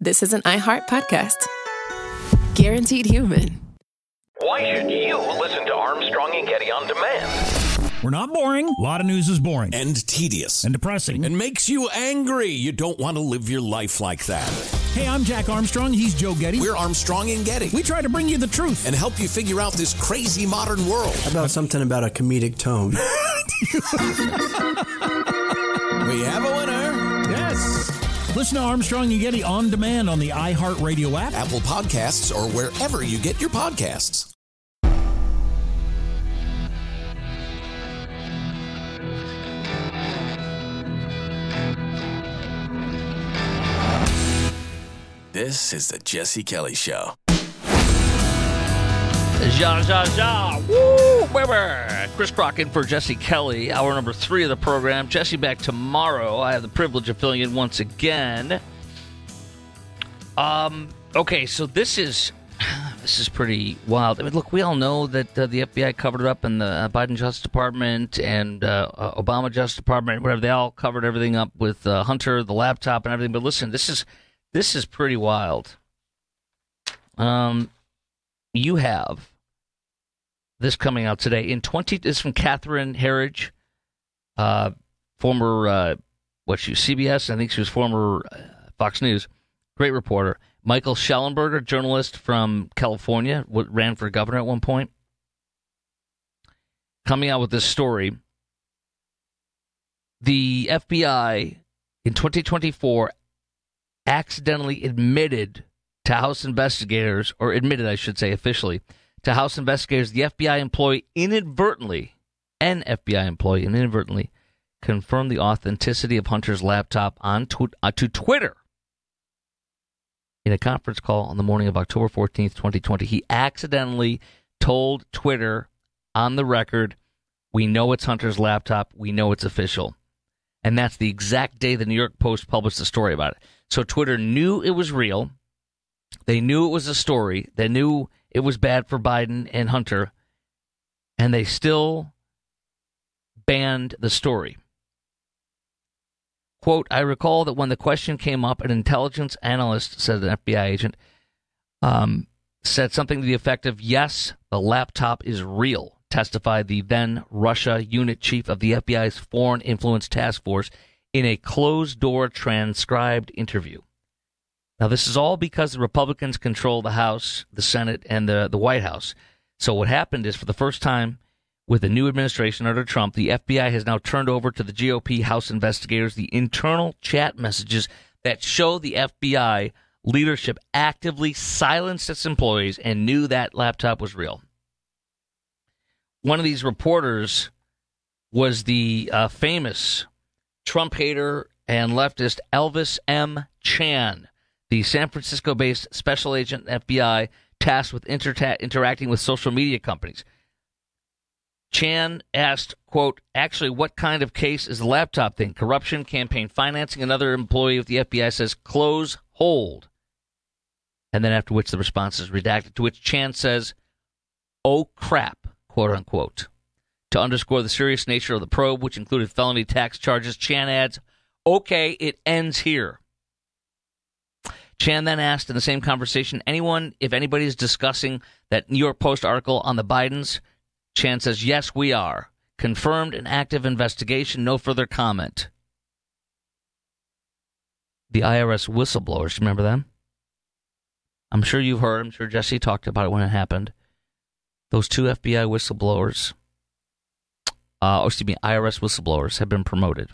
this is an iHeart podcast. Guaranteed human. Why should you listen to Armstrong and Getty on demand? We're not boring. A lot of news is boring. And tedious. And depressing. And makes you angry. You don't want to live your life like that. Hey, I'm Jack Armstrong. He's Joe Getty. We're Armstrong and Getty. We try to bring you the truth. And help you figure out this crazy modern world. How about something about a comedic tone? We have a winner. Yes. Listen to Armstrong and Getty on demand on the iHeartRadio app, Apple Podcasts, or wherever you get your podcasts. This is the Jesse Kelly Show. Ja, ja, ja. Woo, baby. Chris Crockett for Jesse Kelly, hour number 3 of the program. Jesse back tomorrow. I have the privilege of filling in once again. Okay, so this is pretty wild. I mean, look, we all know that the FBI covered it up, and the Biden Justice Department and Obama Justice Department, whatever, they all covered everything up with Hunter, the laptop, and everything. But listen, this is pretty wild. You have this coming out today. This is from Catherine Herridge, former, CBS. I think she was former Fox News. Great reporter. Michael Schellenberger, journalist from California, ran for governor at one point. Coming out with this story. The FBI in 2024 accidentally admitted to House investigators, or admitted, I should say, officially, to House investigators, the FBI employee inadvertently confirmed the authenticity of Hunter's laptop to Twitter. In a conference call on the morning of October 14th, 2020, he accidentally told Twitter on the record, "We know it's Hunter's laptop. We know it's official." And that's the exact day the New York Post published a story about it. So Twitter knew it was real. They knew it was a story. They knew it was bad for Biden and Hunter. And they still banned the story. Quote, "I recall that when the question came up, an intelligence analyst," said an FBI agent, said something to the effect of, "Yes, the laptop is real," testified the then Russia unit chief of the FBI's Foreign Influence Task Force in a closed-door transcribed interview. Now, this is all because the Republicans control the House, the Senate, and the White House. So what happened is, for the first time with the new administration under Trump, the FBI has now turned over to the GOP House investigators the internal chat messages that show the FBI leadership actively silenced its employees and knew that laptop was real. One of these reporters was the famous Trump hater and leftist Elvis M. Chan, the San Francisco-based special agent FBI tasked with interacting with social media companies. Chan asked, quote, "Actually, what kind of case is the laptop thing? Corruption, campaign financing?" Another employee of the FBI says, "Close, hold." And then after which the response is redacted, to which Chan says, "Oh, crap," quote unquote. To underscore the serious nature of the probe, which included felony tax charges, Chan adds, "Okay, it ends here." Chan then asked in the same conversation, if anybody is discussing that New York Post article on the Bidens. Chan says, "Yes, we are. Confirmed an active investigation. No further comment." The IRS whistleblowers, remember them? I'm sure you've heard. I'm sure Jesse talked about it when it happened. Those 2 FBI whistleblowers, IRS whistleblowers, have been promoted.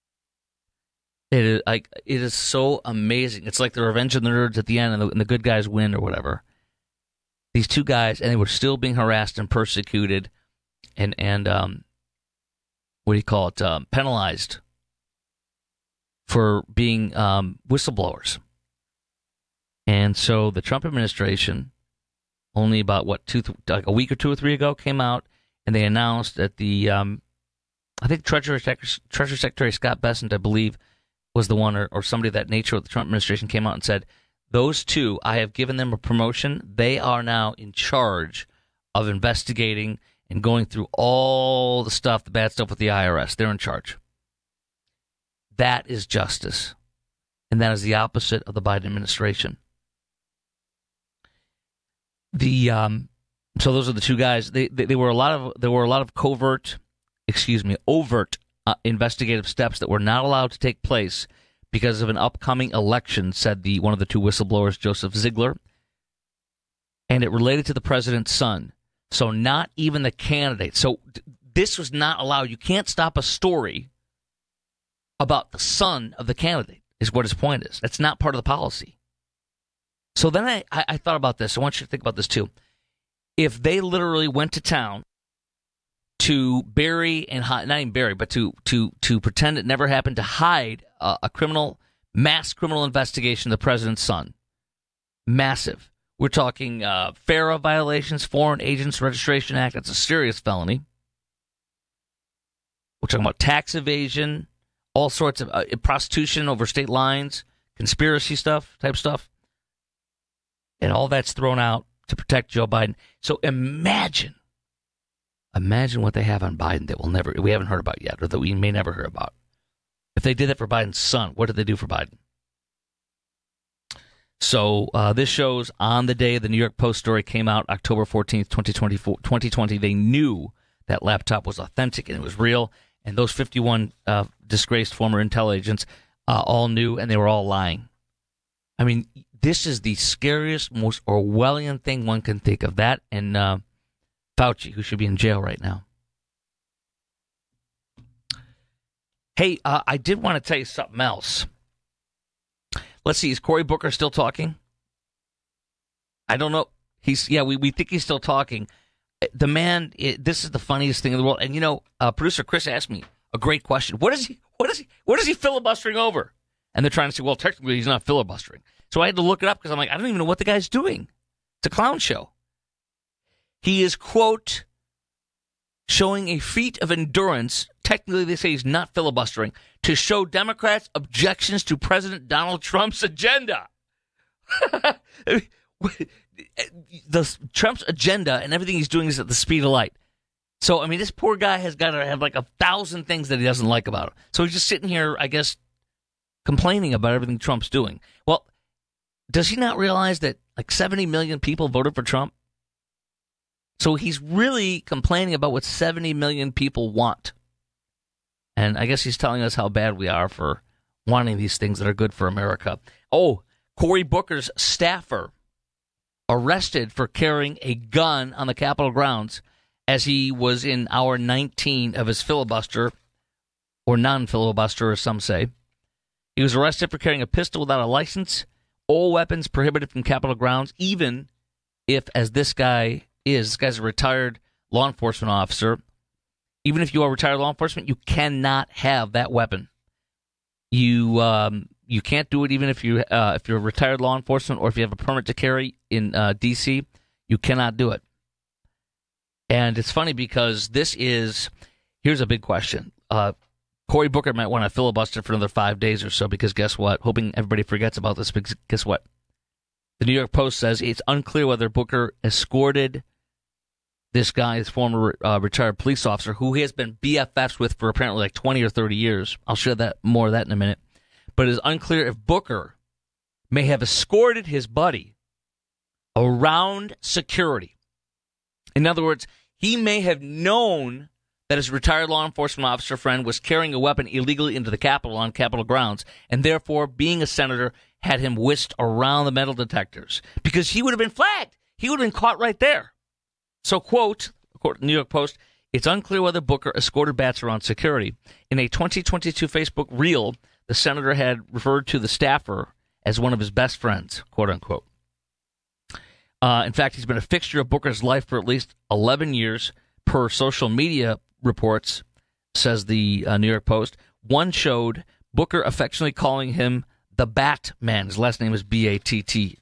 It is so amazing. It's like the Revenge of the Nerds at the end, and the good guys win, or whatever. These 2 guys, and they were still being harassed and persecuted, and penalized for being whistleblowers. And so the Trump administration, only about a week or 2 or 3 ago, came out and they announced that I think Treasury Secretary Scott Bessent, I believe, was the one, or somebody of that nature of the Trump administration, came out and said, "Those 2, I have given them a promotion. They are now in charge of investigating and going through all the stuff, the bad stuff with the IRS. They're in charge." That is justice. and that is the opposite of the Biden administration. So those are the two guys. There were a lot of overt investigative steps that were not allowed to take place because of an upcoming election, said one of the two whistleblowers, Joseph Ziegler, and it related to the president's son. So not even the candidate. So this was not allowed. You can't stop a story about the son of the candidate, is what his point is. That's not part of the policy. So then I thought about this. I want you to think about this too. If they literally went to town to bury and hide, not even bury, but to pretend it never happened, to hide a mass criminal investigation of the president's son, massive. We're talking FARA violations, Foreign Agents Registration Act. That's a serious felony. We're talking about tax evasion, all sorts of prostitution over state lines, conspiracy type stuff. And all that's thrown out to protect Joe Biden. So imagine what they have on Biden that we haven't heard about yet, or that we may never hear about. If they did that for Biden's son, what did they do for Biden? So this shows on the day the New York Post story came out, October 14th, 2020, they knew that laptop was authentic and it was real. And those 51 disgraced former intel agents all knew, and they were all lying. I mean, this is the scariest, most Orwellian thing one can think of. That and Fauci, who should be in jail right now. Hey, I did want to tell you something else. Let's see, is Cory Booker still talking? I don't know. We think he's still talking. The man, this is the funniest thing in the world. And producer Chris asked me a great question. What is he filibustering over? And they're trying to say, well, technically he's not filibustering. So I had to look it up because I'm like, I don't even know what the guy's doing. It's a clown show. He is, quote, showing a feat of endurance. Technically, they say he's not filibustering, to show Democrats objections to President Donald Trump's agenda. Trump's agenda and everything he's doing is at the speed of light. So, I mean, this poor guy has got to have like 1,000 things that he doesn't like about him. So he's just sitting here, I guess, complaining about everything Trump's doing. Well, does he not realize that like 70 million people voted for Trump? So he's really complaining about what 70 million people want. And I guess he's telling us how bad we are for wanting these things that are good for America. Oh, Cory Booker's staffer arrested for carrying a gun on the Capitol grounds as he was in hour 19 of his filibuster, or non-filibuster, as some say. He was arrested for carrying a pistol without a license, all weapons prohibited from Capitol grounds, even if, as this guy's a retired law enforcement officer. Even if you are retired law enforcement, you cannot have that weapon. You can't do it even if you're retired law enforcement or if you have a permit to carry in D.C. You cannot do it. And it's funny because here's a big question. Cory Booker might want to filibuster for another 5 days or so because guess what? Hoping everybody forgets about this because guess what? The New York Post says it's unclear whether Booker escorted this guy, his former retired police officer, who he has been BFFs with for apparently like 20 or 30 years. I'll share more of that in a minute. But it is unclear if Booker may have escorted his buddy around security. In other words, he may have known that his retired law enforcement officer friend was carrying a weapon illegally into the Capitol on Capitol grounds, and therefore, being a senator, had him whisked around the metal detectors because he would have been flagged. He would have been caught right there. So, quote, according to the New York Post, it's unclear whether Booker escorted bats around security. In a 2022 Facebook reel, the senator had referred to the staffer as one of his best friends, quote unquote. In fact, he's been a fixture of Booker's life for at least 11 years, per social media reports, says the New York Post. One showed Booker affectionately calling him the Batman. His last name is B-A-T-T.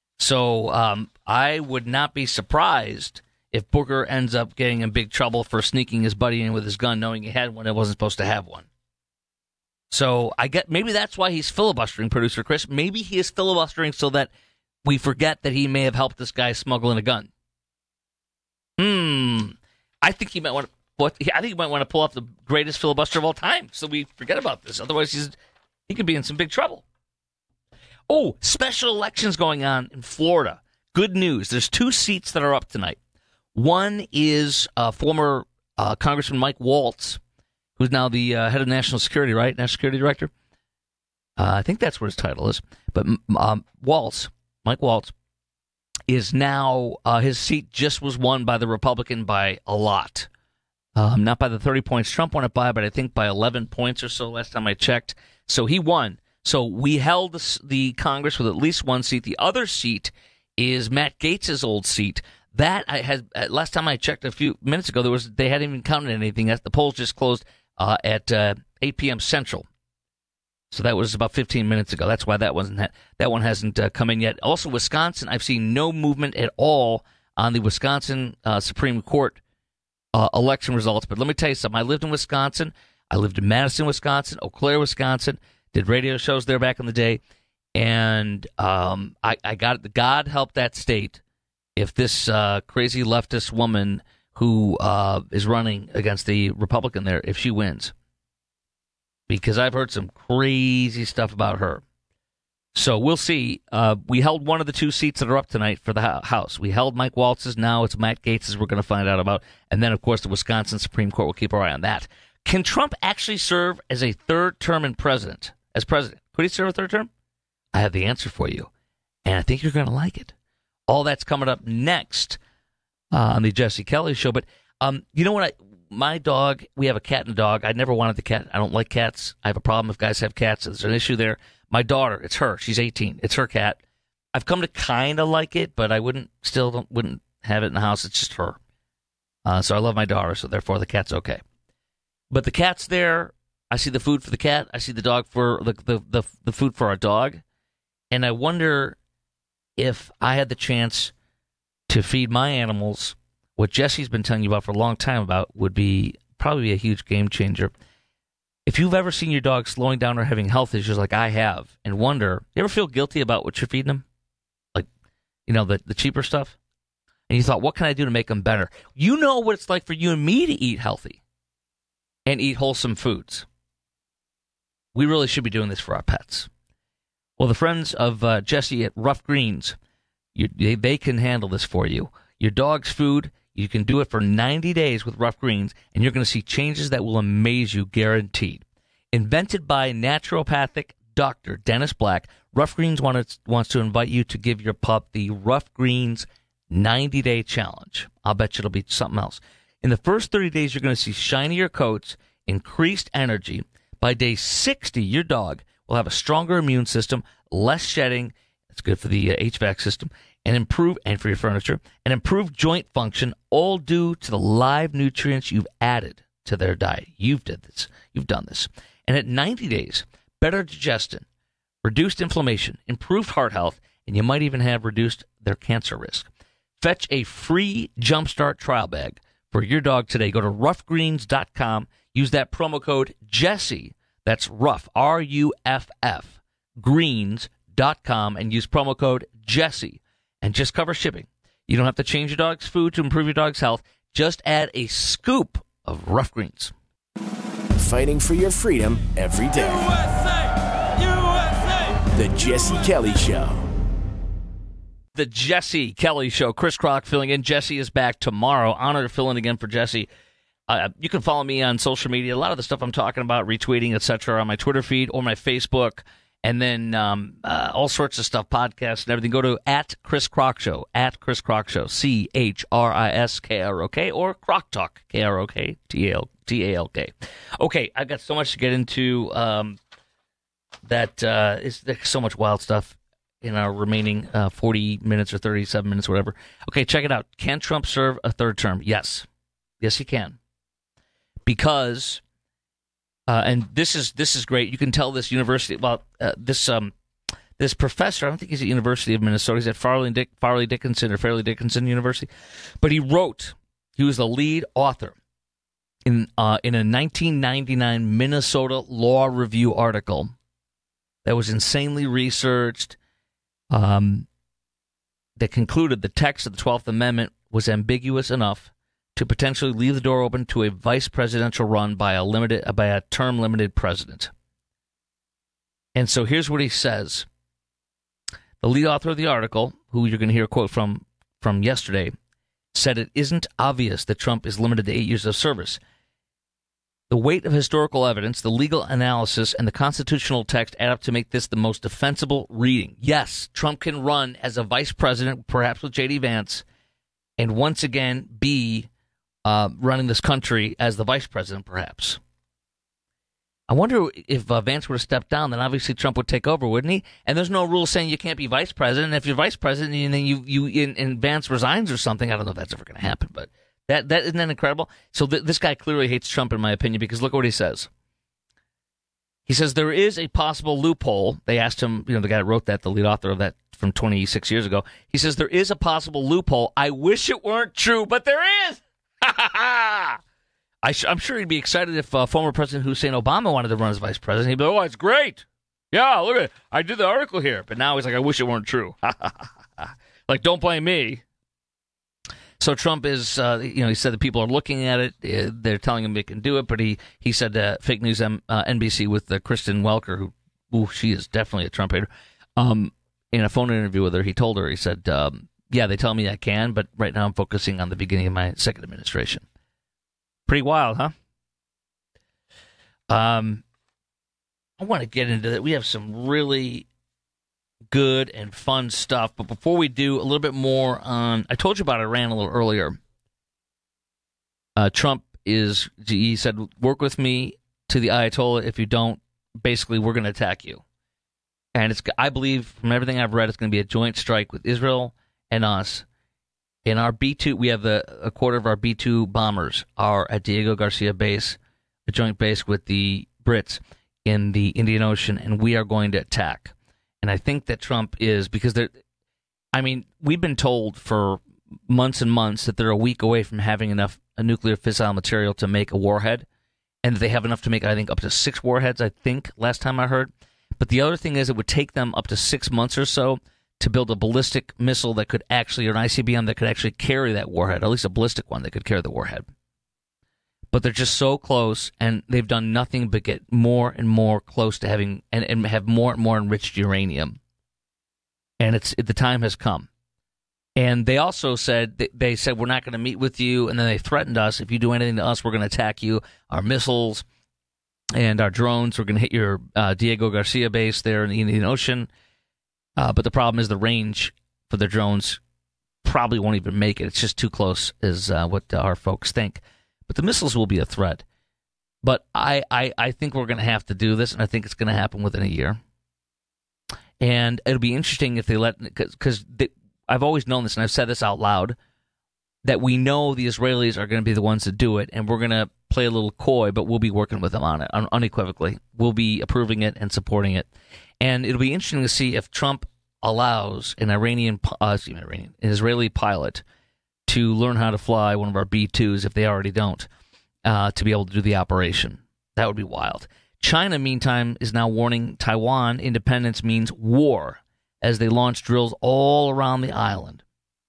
So I would not be surprised if Booker ends up getting in big trouble for sneaking his buddy in with his gun, knowing he had one and wasn't supposed to have one. So maybe that's why he's filibustering, producer Chris. Maybe he is filibustering so that we forget that he may have helped this guy smuggle in a gun. I think he might want to pull off the greatest filibuster of all time, so we forget about this. Otherwise, he could be in some big trouble. Oh, special elections going on in Florida. Good news. There's 2 seats that are up tonight. One is former Congressman Mike Waltz, who's now the head of national security, right? National security director. I think that's what his title is. But Mike Waltz, is now, his seat just was won by the Republican by a lot. Not by the 30 points Trump won it by, but I think by 11 points or so last time I checked. So he won. So we held the Congress with at least one seat. The other seat is Matt Gaetz's old seat. That last time I checked a few minutes ago, they hadn't even counted anything. The polls just closed at 8 p.m. Central. So that was about 15 minutes ago. That's why that one hasn't come in yet. Also, Wisconsin, I've seen no movement at all on the Wisconsin Supreme Court election results. But let me tell you something. I lived in Wisconsin. I lived in Madison, Wisconsin, Eau Claire, Wisconsin. Did radio shows there back in the day. And I got it. God help that state if this crazy leftist woman who is running against the Republican there, if she wins. Because I've heard some crazy stuff about her. So we'll see. We held one of the 2 seats that are up tonight for the House. We held Mike Waltz's. Now it's Matt Gaetz's we're going to find out about. And then, of course, the Wisconsin Supreme Court will keep our eye on that. Can Trump actually serve as a 3rd term as president? Could he serve a 3rd term? I have the answer for you. And I think you're going to like it. All that's coming up next on the Jesse Kelly Show. But you know what? My dog, we have a cat and a dog. I never wanted the cat. I don't like cats. I have a problem if guys have cats. There's an issue there. My daughter, it's her. She's 18. It's her cat. I've come to kind of like it, but I wouldn't have it in the house. It's just her. So I love my daughter, so therefore the cat's okay. But the cat's there. I see the food for the cat. I see the dog for the food for our dog. And I wonder if I had the chance to feed my animals what Jesse's been telling you about for a long time about would be probably a huge game changer. If you've ever seen your dog slowing down or having health issues like I have and wonder, you ever feel guilty about what you're feeding them? Like, the cheaper stuff? And you thought, what can I do to make them better? You know what it's like for you and me to eat healthy and eat wholesome foods. We really should be doing this for our pets. Well, the friends of Jesse at Rough Greens, they can handle this for you. Your dog's food, you can do it for 90 days with Rough Greens, and you're going to see changes that will amaze you, guaranteed. Invented by naturopathic Dr. Dennis Black, Rough Greens wants to invite you to give your pup the Rough Greens 90-day challenge. I'll bet you it'll be something else. In the first 30 days, you're going to see shinier coats, increased energy. By day 60, your dog will have a stronger immune system, less shedding. It's good for the HVAC system. And for your furniture, and improve joint function, all due to the live nutrients you've added to their diet. You've done this. And at 90 days, better digestion, reduced inflammation, improved heart health, and you might even have reduced their cancer risk. Fetch a free Jumpstart trial bag for your dog today. Go to roughgreens.com. Use that promo code Jesse. That's rough, R-U-F-F, greens.com, and use promo code Jesse. And just cover shipping. You don't have to change your dog's food to improve your dog's health. Just add a scoop of Rough Greens. Fighting for your freedom every day. USA! USA! The Jesse Kelly Show. The Jesse Kelly Show. Chris Kroc filling in. Jesse is back tomorrow. Honored to fill in again for Jesse. You can follow me on social media. A lot of the stuff I'm talking about, retweeting, etc., on my Twitter feed or my Facebook. And then all sorts of stuff, podcasts and everything. Go to @Chris Kroc Show, @Chris Kroc Show, CHRISKROK, or Kroc Talk, KROKTALK. Okay, I've got so much to get into. There's so much wild stuff in our remaining 40 minutes or 37 minutes, whatever. Okay, check it out. Can Trump serve a 3rd term? Yes. Yes, he can. Because... and this is great. You can tell this university. Well, this professor. I don't think he's at University of Minnesota. He's at Fairleigh Dickinson University. But he was the lead author in a 1999 Minnesota Law Review article that was insanely researched. That concluded the text of the 12th Amendment was ambiguous enough to potentially leave the door open to a vice presidential run by a term-limited president. And so here's what he says The lead author of the article, who you're going to hear a quote from yesterday, said it isn't obvious that Trump is limited to 8 years of service. The weight of historical evidence, the legal analysis, and the constitutional text add up to make this the most defensible reading. Yes, Trump can run as a vice president, perhaps with J.D. Vance, and once again be running this country as the vice president, perhaps. I wonder if Vance were to step down, then obviously Trump would take over, wouldn't he? And there's no rule saying you can't be vice president. If you're vice president and then and Vance resigns or something, I don't know if that's ever going to happen, but that isn't that incredible? So this guy clearly hates Trump, in my opinion, because look at what he says. He says there is a possible loophole. They asked him, the guy that wrote that, the lead author of that from 26 years ago. He says there is a possible loophole. I wish it weren't true, but there is. Ha ha ha! I'm sure he'd be excited if former President Hussein Obama wanted to run as vice president. He'd be like, oh, it's great. Yeah, look at it. I did the article here. But now he's like, I wish it weren't true. Like, don't blame me. So Trump is, he said that people are looking at it. They're telling him they can do it. But he said fake news NBC with Kristen Welker, who she is definitely a Trump hater. In a phone interview with her, he told her, he said, yeah, they tell me I can, but right now I'm focusing on the beginning of my second administration. Pretty wild, huh? I want to get into that. We have some really good and fun stuff. But before we do, a little bit more on... I told you about Iran a little earlier. Trump he said, work with me to the Ayatollah. If you don't, basically, we're going to attack you. And I believe, from everything I've read, it's going to be a joint strike with Israel and us. In our B-2, we have a quarter of our B-2 bombers are at Diego Garcia base, a joint base with the Brits in the Indian Ocean, and we are going to attack. And I think that Trump is, because we've been told for months and months that they're a week away from having enough nuclear fissile material to make a warhead, and that they have enough to make, I think, up to 6 warheads, I think, last time I heard. But the other thing is it would take them up to 6 months or so to build a ballistic missile that could actually, or an ICBM that could actually carry that warhead, at least a ballistic one that could carry the warhead. But they're just so close, and they've done nothing but get more and more close to having, and have more and more enriched uranium. And the time has come. And they also said, we're not going to meet with you, and then they threatened us, if you do anything to us, we're going to attack you. Our missiles and our drones, we're going to hit your Diego Garcia base there in the Indian Ocean. But the problem is the range for the drones probably won't even make it. It's just too close, is what our folks think. But the missiles will be a threat. But I think we're going to have to do this, and I think it's going to happen within a year. And it'll be interesting if they because I've always known this, and I've said this out loud, that we know the Israelis are going to be the ones to do it, and we're going to play a little coy, but we'll be working with them on it, unequivocally. We'll be approving it and supporting it. And it'll be interesting to see if Trump allows an Israeli pilot to learn how to fly one of our B-2s, if they already don't, to be able to do the operation. That would be wild. China, meantime, is now warning Taiwan independence means war as they launch drills all around the island.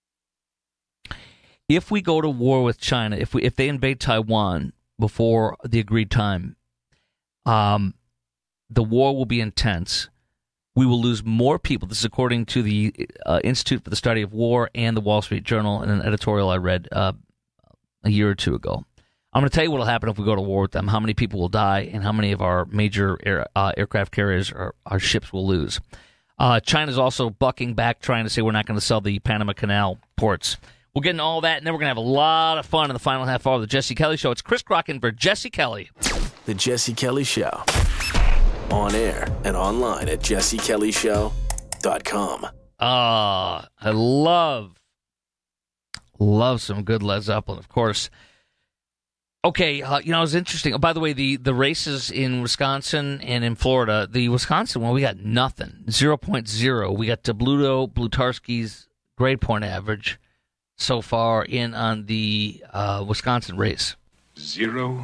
If we go to war with China, if they invade Taiwan before the agreed time, the war will be intense. We will lose more people. This is according to the Institute for the Study of War and the Wall Street Journal in an editorial I read a year or two ago. I'm going to tell you what will happen if we go to war with them, how many people will die, and how many of our major aircraft carriers or our ships will lose. China's also bucking back, trying to say we're not going to sell the Panama Canal ports. We'll get into all that, and then we're going to have a lot of fun in the final half hour of the Jesse Kelly Show. It's Chris Crocken for Jesse Kelly. The Jesse Kelly Show. On air and online at jessekellyshow.com. I love some good Led Zeppelin, of course. Okay, it was interesting. Oh, by the way, the races in Wisconsin and in Florida, the Wisconsin one, we got nothing, 0.0. We got Blutarski's grade point average so far in on the Wisconsin race. 0.0.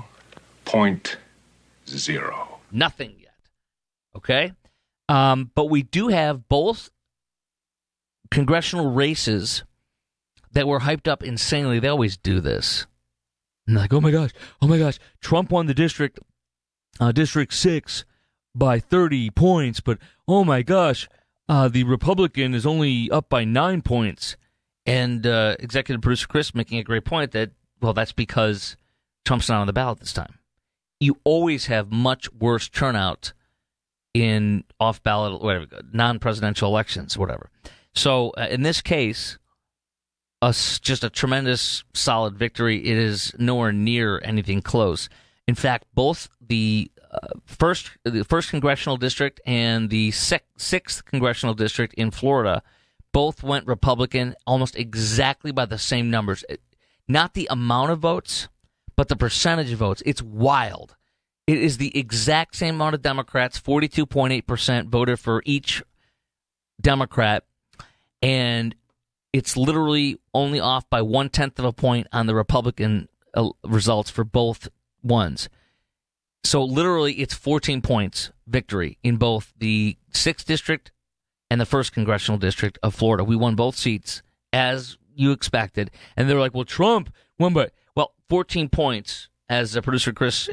Nothing yet. Okay? But we do have both congressional races that were hyped up insanely. They always do this. And like, oh my gosh, Trump won the District 6 by 30 points, but oh my gosh, the Republican is only up by 9 points. And executive producer Chris making a great point that, well, that's because Trump's not on the ballot this time. You always have much worse turnout in off-ballot, whatever, non-presidential elections, whatever. So in this case, just a tremendous, solid victory. It is nowhere near anything close. In fact, both the first congressional district and the sixth congressional district in Florida both went Republican almost exactly by the same numbers. Not the amount of votes, but the percentage of votes. It's wild. It is the exact same amount of Democrats, 42.8% voted for each Democrat, and it's literally only off by 1/10 of a point on the Republican results for both ones. So literally it's 14 points victory in both the 6th district and the 1st congressional district of Florida. We won both seats as you expected. And they're like, well, Trump won by, 14 points, as producer Chris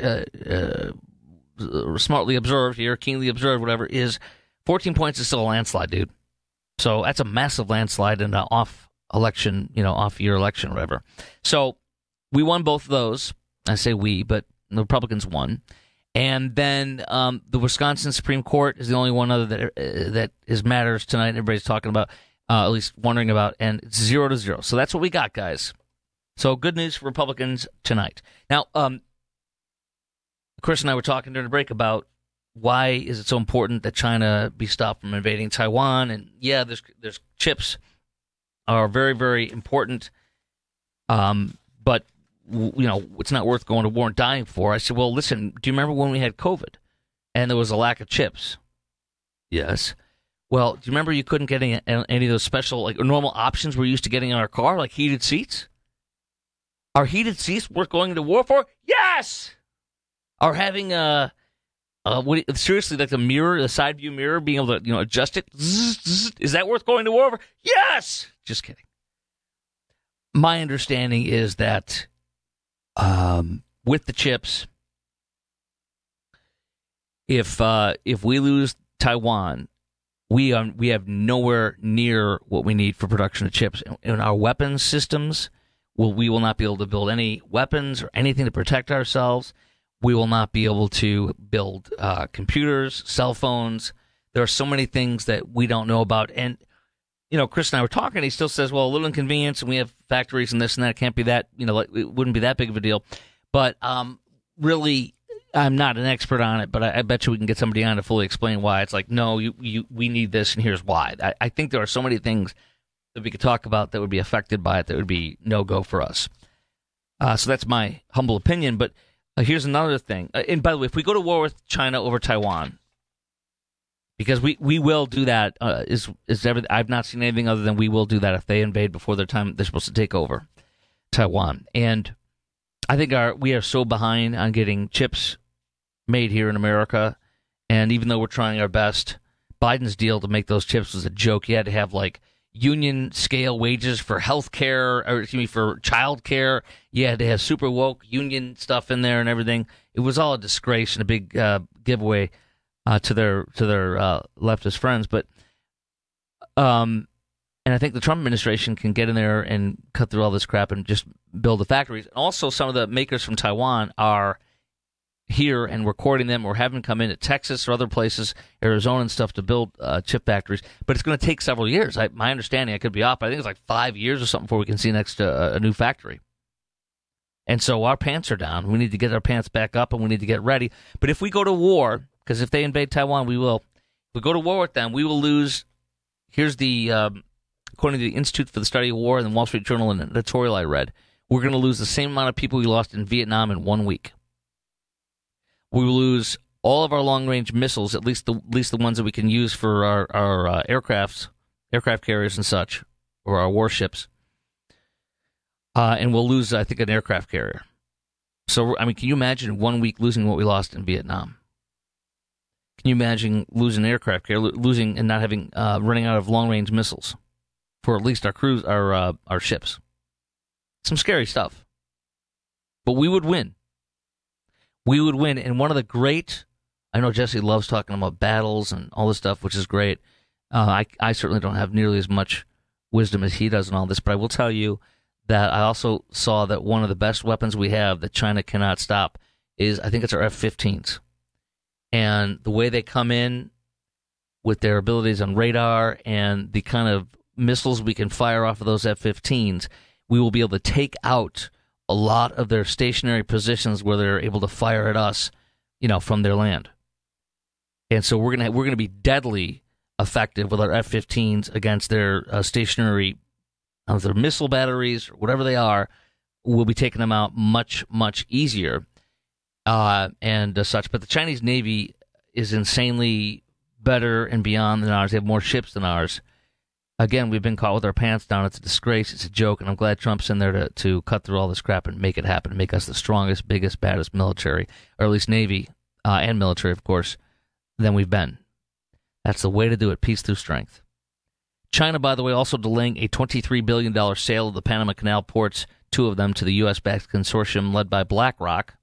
smartly observed here, keenly observed, whatever, is 14 points is still a landslide, dude. So that's a massive landslide in an off-election, off-year election, whatever. So we won both of those. I say we, but the Republicans won. And then the Wisconsin Supreme Court is the only one other that matters tonight. Everybody's talking about, at least wondering about, and it's 0-0. So that's what we got, guys. So good news for Republicans tonight. Now, Chris and I were talking during the break about why is it so important that China be stopped from invading Taiwan? And yeah, there's chips are very, very important, but it's not worth going to war and dying for. I said, well, listen, do you remember when we had COVID and there was a lack of chips? Yes. Well, do you remember you couldn't get any of those special, like normal options we're used to getting in our car, like heated seats? Are heated seats worth going to war for? Yes! Are having seriously, like the mirror, the side view mirror, being able to adjust it, is that worth going to war for? Yes! Just kidding. My understanding is that with the chips, if we lose Taiwan, we have nowhere near what we need for production of chips. In our weapons systems, we will not be able to build any weapons or anything to protect ourselves. We will not be able to build computers, cell phones. There are so many things that we don't know about. And, Chris and I were talking, he still says, well, a little inconvenience, and we have factories and this and that. It can't be that, it wouldn't be that big of a deal. But really, I'm not an expert on it, but I bet you we can get somebody on to fully explain why. It's like, no, we need this, and here's why. I think there are so many things that we could talk about that would be affected by it that would be no-go for us. So that's my humble opinion. But here's another thing. And by the way, if we go to war with China over Taiwan, because we will do that, I've not seen anything other than we will do that if they invade before their time they're supposed to take over Taiwan. And I think we are so behind on getting chips made here in America. And even though we're trying our best, Biden's deal to make those chips was a joke. You had to have union scale wages for health care, for child care. You had to have super woke union stuff in there and everything. It was all a disgrace and a big giveaway to their leftist friends. But and I think the Trump administration can get in there and cut through all this crap and just build the factories. And also, some of the makers from Taiwan are here and recording them or having come into Texas or other places, Arizona and stuff, to build chip factories. But it's going to take several years. My understanding, I could be off, but I think it's like 5 years or something before we can see next a new factory. And so our pants are down. We need to get our pants back up, and we need to get ready. But if we go to war, because if they invade Taiwan, we will. If we go to war with them, we will lose. Here's the, according to the Institute for the Study of War and the Wall Street Journal, an editorial I read, we're going to lose the same amount of people we lost in Vietnam in 1 week. We will lose all of our long-range missiles, at least the ones that we can use for our aircraft carriers and such, or our warships. And we'll lose, I think, an aircraft carrier. So, can you imagine 1 week losing what we lost in Vietnam? Can you imagine losing an aircraft carrier, losing and not having running out of long-range missiles for at least our ships? Some scary stuff. But we would win. We would win. And one of the great, I know Jesse loves talking about battles and all this stuff, which is great. I certainly don't have nearly as much wisdom as he does in all this, but I will tell you that I also saw that one of the best weapons we have that China cannot stop is, I think it's our F-15s. And the way they come in with their abilities on radar and the kind of missiles we can fire off of those F-15s, we will be able to take out a lot of their stationary positions where they're able to fire at us, from their land. And so we're gonna be deadly effective with our F-15s against their stationary, their missile batteries or whatever they are. We'll be taking them out much, much easier. And such. But the Chinese Navy is insanely better and beyond than ours. They have more ships than ours. Again, we've been caught with our pants down. It's a disgrace. It's a joke. And I'm glad Trump's in there to cut through all this crap and make it happen, make us the strongest, biggest, baddest military, or at least Navy and military, of course, than we've been. That's the way to do it. Peace through strength. China, by the way, also delaying a $23 billion sale of the Panama Canal ports, 2 of them to the U.S.-backed consortium led by BlackRock.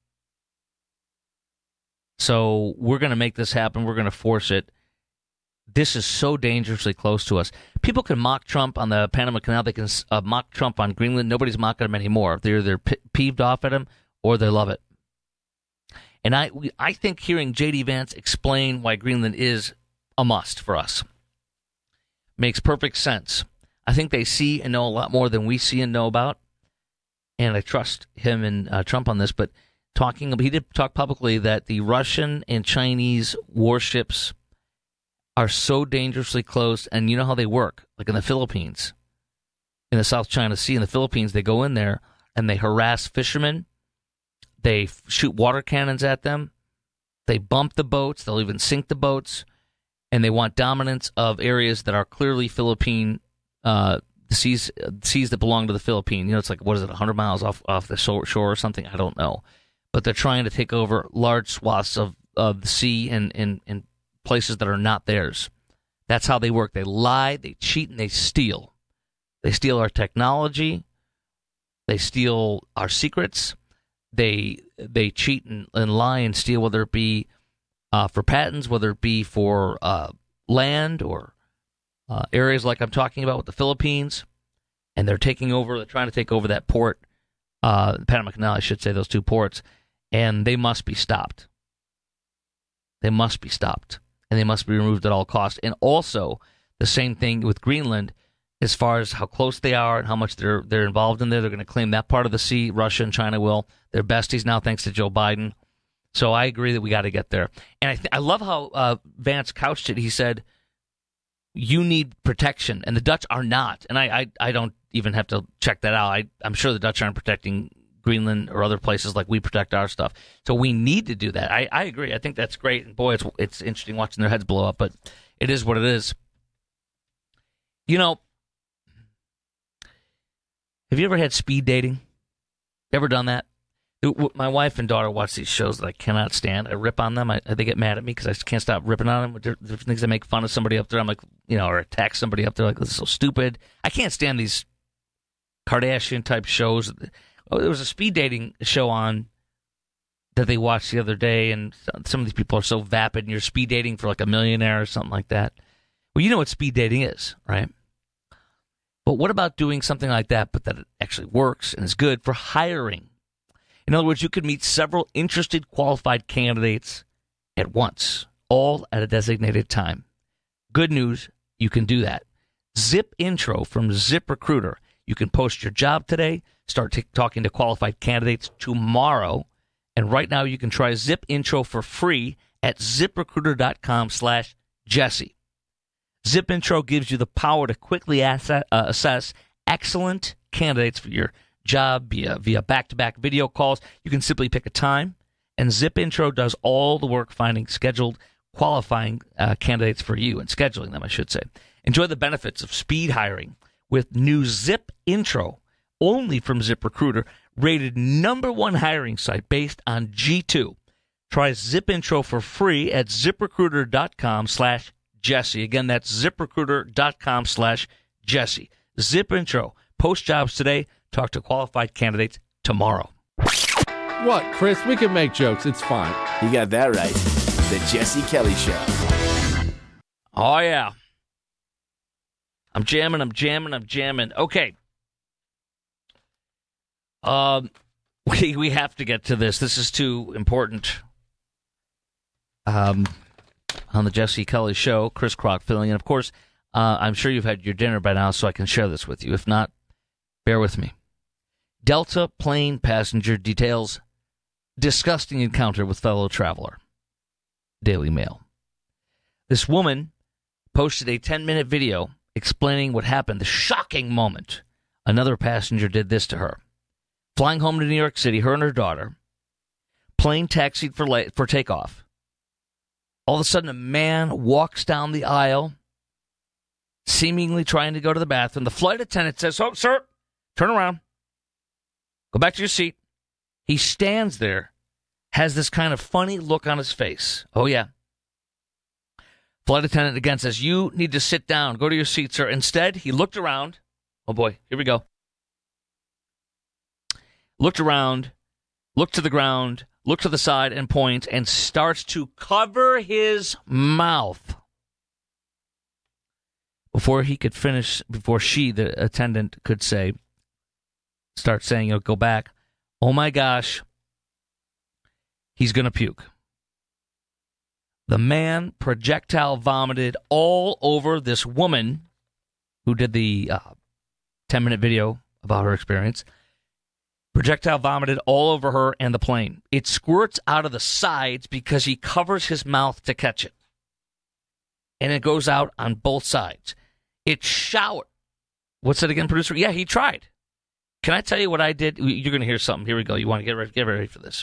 So we're going to make this happen. We're going to force it. This is so dangerously close to us. People can mock Trump on the Panama Canal. They can mock Trump on Greenland. Nobody's mocking him anymore. They're either peeved off at him or they love it. And I think hearing J.D. Vance explain why Greenland is a must for us makes perfect sense. I think they see and know a lot more than we see and know about. And I trust him and Trump on this, but he did talk publicly that the Russian and Chinese warships are so dangerously close, and you know how they work, like in the Philippines, in the South China Sea, in the Philippines, they go in there and they harass fishermen, they shoot water cannons at them, they bump the boats, they'll even sink the boats, and they want dominance of areas that are clearly Philippine, the seas that belong to the Philippines. It's like, 100 miles off the shore or something? I don't know. But they're trying to take over large swaths of the sea and places that are not theirs. That's how they work. They lie, they cheat, and they steal. They steal our technology. They steal our secrets. They cheat and lie and steal, whether it be for patents, whether it be for land or areas like I'm talking about with the Philippines. And they're trying to take over that port, the Panama Canal, I should say, those 2 ports. And they must be stopped. They must be stopped. And they must be removed at all costs. And also, the same thing with Greenland, as far as how close they are and how much they're involved in there. They're going to claim that part of the sea. Russia and China will. They're besties now, thanks to Joe Biden. So I agree that we got to get there. And I love how Vance couched it. He said, you need protection, and the Dutch are not. And I don't even have to check that out. I'm sure the Dutch aren't protecting Greenland or other places like we protect our stuff. So we need to do that. I agree. I think that's great. And boy, it's interesting watching their heads blow up, but it is what it is. Have you ever had speed dating? Ever done that? My wife and daughter watch these shows that I cannot stand. I rip on them. They get mad at me because I just can't stop ripping on them. There's things that make fun of somebody up there. I'm like, or attack somebody up there. Like, this is so stupid. I can't stand these Kardashian-type shows. There was a speed dating show on that they watched the other day, and some of these people are so vapid, and you're speed dating for like a millionaire or something like that. Well, you know what speed dating is, right? But what about doing something like that, but that it actually works and is good for hiring? In other words, you could meet several interested, qualified candidates at once, all at a designated time. Good news, you can do that. Zip Intro from ZipRecruiter. You can post your job today, start talking to qualified candidates tomorrow, and right now you can try Zip Intro for free at ZipRecruiter.com/Jesse. Zip Intro gives you the power to quickly assess excellent candidates for your job via back-to-back video calls. You can simply pick a time, and Zip Intro does all the work finding scheduled, qualifying candidates for you and scheduling them, I should say. Enjoy the benefits of speed hiring with new Zip Intro, only from ZipRecruiter, rated #1 hiring site based on G2. Try Zip Intro for free at ZipRecruiter.com/Jesse. Again, that's ZipRecruiter.com/Jesse. Zip Intro. Post jobs today. Talk to qualified candidates tomorrow. What, Chris? We can make jokes. It's fine. You got that right. The Jesse Kelly Show. Oh, yeah. I'm jamming. Okay. We have to get to this. This is too important. On the Jesse Kelly Show, Chris Kroc filling in. Of course, I'm sure you've had your dinner by now, so I can share this with you. If not, bear with me. Delta plane passenger details disgusting encounter with fellow traveler. Daily Mail. This woman posted a 10-minute video explaining what happened, the shocking moment another passenger did this to her. Flying home to New York City, her and her daughter, plane taxied for takeoff. All of a sudden, a man walks down the aisle, seemingly trying to go to the bathroom. The flight attendant says, "Oh, sir, turn around. Go back to your seat." He stands there, has this kind of funny look on his face. Oh, yeah. Flight attendant again says, "You need to sit down. Go to your seat, sir." Instead, he looked around. Oh, boy. Here we go. Looked around, looked to the ground, looked to the side and points, and starts to cover his mouth. Before he could finish, before she, the attendant, could start saying, go back. Oh my gosh, he's going to puke. The man projectile vomited all over this woman who did the 10-minute video about her experience. Projectile vomited all over her and the plane. It squirts out of the sides because he covers his mouth to catch it. And it goes out on both sides. It showered. What's it again, producer? Yeah, he tried. Can I tell you what I did? You're going to hear something. Here we go. You want to get ready for this.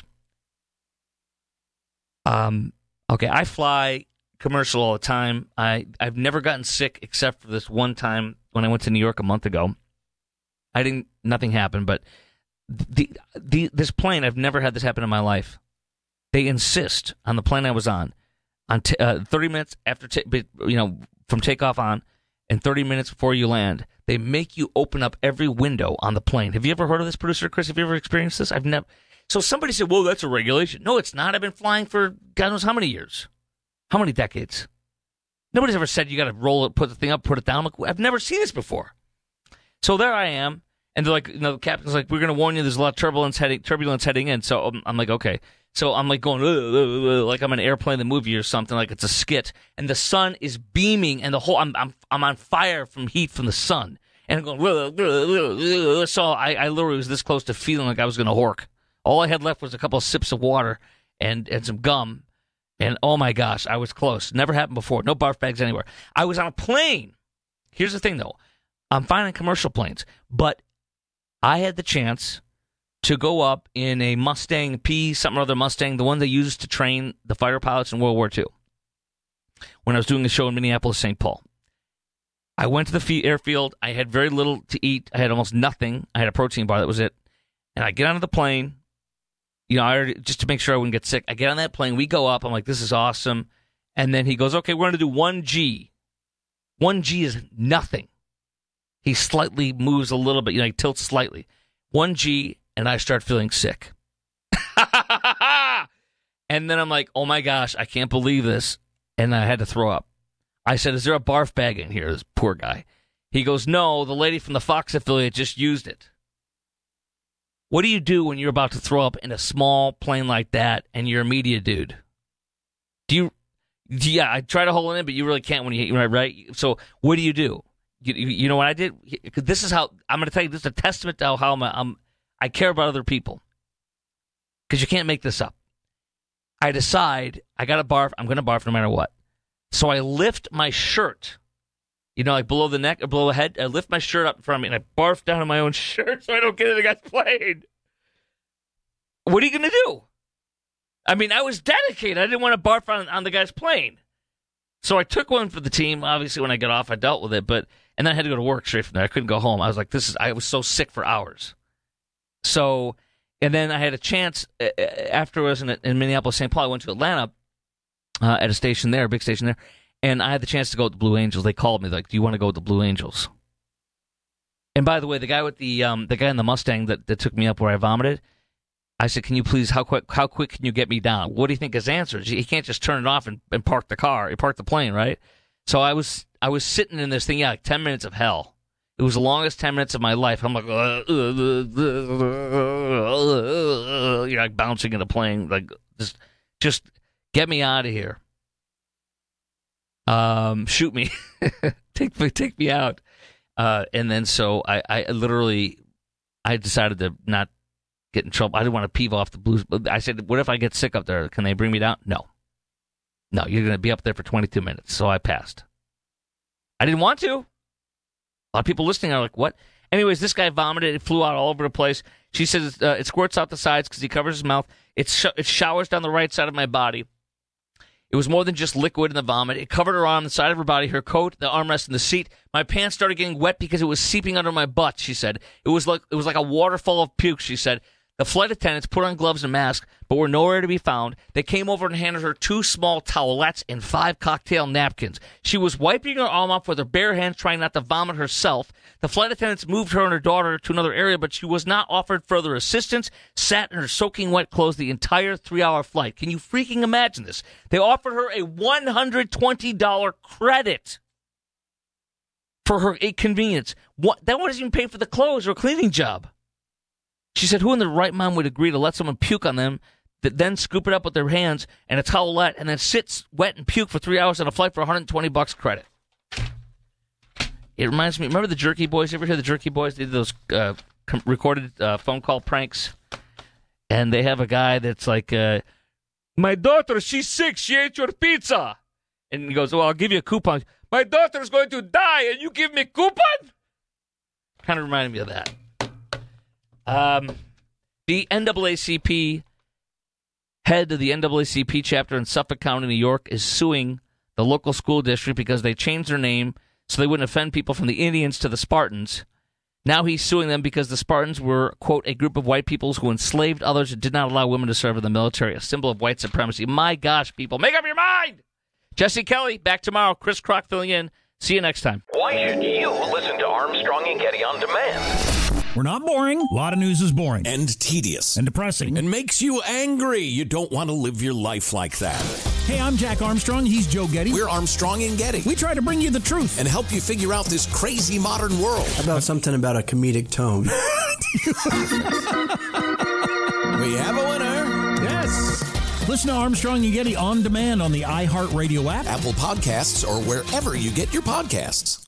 Okay, I fly commercial all the time. I've never gotten sick except for this one time when I went to New York a month ago. Nothing happened, but this plane, I've never had this happen in my life. They insist on the plane I was on 30 minutes after from takeoff on, and 30 minutes before you land, they make you open up every window on the plane. Have you ever heard of this, producer Chris? Have you ever experienced this? I've never. So somebody said, "Well, that's a regulation." No, it's not. I've been flying for God knows how many years, how many decades. Nobody's ever said you got to roll it, put the thing up, put it down. I've never seen this before. So there I am. And they're like, the captain's like, "We're going to warn you, there's a lot of turbulence heading in." So I'm like, okay. So I'm like going, like I'm an airplane in the movie or something, like it's a skit. And the sun is beaming, and the whole, I'm on fire from heat from the sun. And I'm going, so I literally was this close to feeling like I was going to hork. All I had left was a couple of sips of water and some gum. And oh my gosh, I was close. Never happened before. No barf bags anywhere. I was on a plane. Here's the thing, though. I'm fine on commercial planes, but I had the chance to go up in a Mustang something or other Mustang, the one they used to train the fighter pilots in World War II, when I was doing a show in Minneapolis, St. Paul. I went to the airfield. I had very little to eat. I had almost nothing. I had a protein bar. That was it. And I get onto the plane, just to make sure I wouldn't get sick. I get on that plane. We go up. I'm like, this is awesome. And then he goes, "Okay, we're going to do 1G. 1G is nothing." He slightly moves a little bit, he tilts slightly. 1G, and I start feeling sick. And then I'm like, oh my gosh, I can't believe this. And I had to throw up. I said, "Is there a barf bag in here?" This poor guy. He goes, "No, the lady from the Fox affiliate just used it." What do you do when you're about to throw up in a small plane like that and you're a media dude? Yeah, I try to hold it in, but you really can't when you right? So what do you do? You know what I did? This is how I'm going to tell you. This is a testament to how I care about other people. Because you can't make this up. I decide I got to barf. I'm going to barf no matter what. So I lift my shirt, like below the neck or below the head. I lift my shirt up in front of me, and I barf down on my own shirt so I don't get in the guy's plane. What are you going to do? I mean, I was dedicated. I didn't want to barf on the guy's plane. So I took one for the team. Obviously, when I got off, I dealt with it. And then I had to go to work straight from there. I couldn't go home. I was like, I was so sick for hours. So, and then I had a chance afterwards in Minneapolis, St. Paul. I went to Atlanta at a station there, a big station there. And I had the chance to go with the Blue Angels. They called me like, "Do you want to go with the Blue Angels?" And by the way, the guy with the guy in the Mustang that took me up where I vomited, I said, "Can you please, how quick can you get me down?" What do you think his answer is? He can't just turn it off and park the car. He parked the plane, right? So I was sitting in this thing, like 10 minutes of hell. It was the longest 10 minutes of my life. I'm like, you're like bouncing in a plane, like just get me out of here. Shoot me, take me out. And then so I literally decided to not get in trouble. I didn't want to peeve off the Blues. I said, what if I get sick up there? Can they bring me down? No, you're going to be up there for 22 minutes. So I passed. I didn't want to. A lot of people listening are like, what? Anyways, this guy vomited. It flew out all over the place. She says it squirts out the sides because he covers his mouth. It showers down the right side of my body. It was more than just liquid in the vomit. It covered her on the side of her body, her coat, the armrest, and the seat. My pants started getting wet because it was seeping under my butt, she said. It was like a waterfall of puke, she said. The flight attendants put on gloves and masks, but were nowhere to be found. They came over and handed her 2 small towelettes and 5 cocktail napkins. She was wiping her arm off with her bare hands, trying not to vomit herself. The flight attendants moved her and her daughter to another area, but she was not offered further assistance, sat in her soaking wet clothes the entire 3-hour flight. Can you freaking imagine this? They offered her a $120 credit for her inconvenience. That wasn't even pay for the clothes or cleaning job. She said, who in their right mind would agree to let someone puke on them, then scoop it up with their hands and a towelette, and then sit wet and puke for 3 hours on a flight for $120 credit? It reminds me, remember the Jerky Boys? You ever hear the Jerky Boys? They did those recorded phone call pranks. And they have a guy that's like, my daughter, she's sick. She ate your pizza. And he goes, well, I'll give you a coupon. My daughter's going to die, and you give me a coupon? Kind of reminded me of that. The NAACP head of the NAACP chapter in Suffolk County, New York, is suing the local school district because they changed their name so they wouldn't offend people from the Indians to the Spartans. Now he's suing them because the Spartans were, quote, a group of white peoples who enslaved others and did not allow women to serve in the military, a symbol of white supremacy. My gosh, people, make up your mind! Jesse Kelly, back tomorrow. Chris Crock filling in. See you next time. Why should you listen to Armstrong and Getty on demand? We're not boring. A lot of news is boring. And tedious. And depressing. And makes you angry. You don't want to live your life like that. Hey, I'm Jack Armstrong. He's Joe Getty. We're Armstrong and Getty. We try to bring you the truth. And help you figure out this crazy modern world. How about something about a comedic tone? We have a winner. Yes. Listen to Armstrong and Getty on demand on the iHeartRadio app, Apple Podcasts, or wherever you get your podcasts.